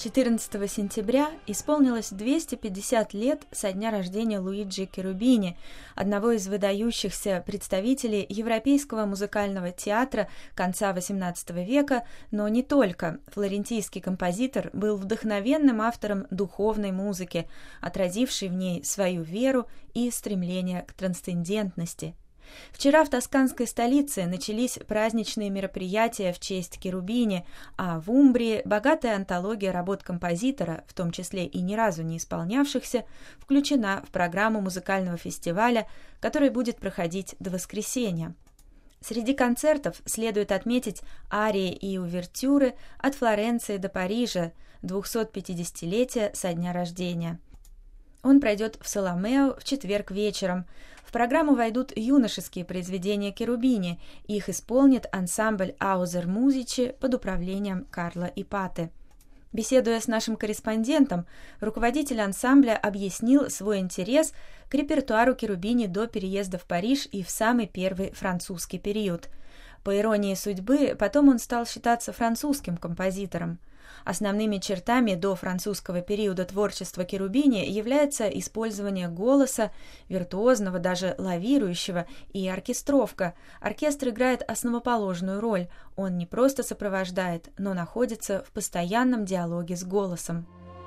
14 сентября исполнилось 250 лет со дня рождения Луиджи Черубини, одного из выдающихся представителей европейского музыкального театра конца XVIII века, но не только. Флорентийский композитор был вдохновенным автором духовной музыки, отразившей в ней свою веру и стремление к трансцендентности. Вчера в тосканской столице начались праздничные мероприятия в честь Черубини, а в Умбрии богатая антология работ композитора, в том числе и ни разу не исполнявшихся, включена в программу музыкального фестиваля, который будет проходить до воскресенья. Среди концертов следует отметить арии и увертюры от Флоренции до Парижа, 250-летия со дня рождения. Он пройдет в Соломео в четверг вечером. В программу войдут юношеские произведения Черубини. Их исполнит ансамбль «Аузер Музичи» под управлением Карла Ипаты. Беседуя с нашим корреспондентом, руководитель ансамбля объяснил свой интерес к репертуару Черубини до переезда в Париж и в самый первый французский период. По иронии судьбы, потом он стал считаться французским композитором. Основными чертами до французского периода творчества Черубини является использование голоса, виртуозного, даже лавирующего, и оркестровка. Оркестр играет основоположную роль. Он не просто сопровождает, но находится в постоянном диалоге с голосом.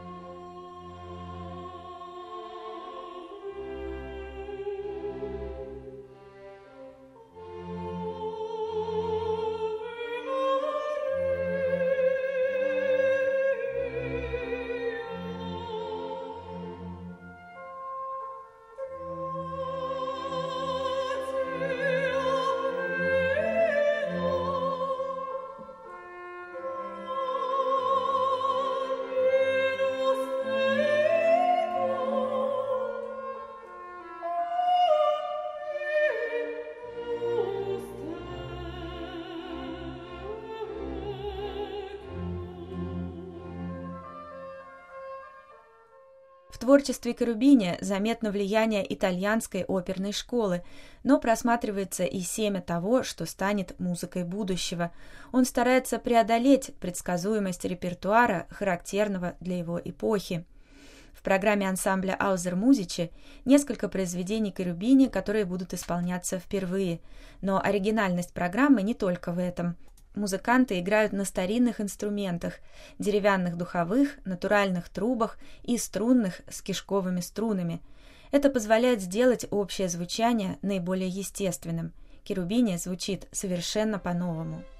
В творчестве Черубини заметно влияние итальянской оперной школы, но просматривается и семя того, что станет музыкой будущего. Он старается преодолеть предсказуемость репертуара, характерного для его эпохи. В программе ансамбля «Аузер Музичи» несколько произведений Черубини, которые будут исполняться впервые. Но оригинальность программы не только в этом. Музыканты играют на старинных инструментах, деревянных духовых, натуральных трубах и струнных с кишковыми струнами. Это позволяет сделать общее звучание наиболее естественным. Черубини звучит совершенно по-новому.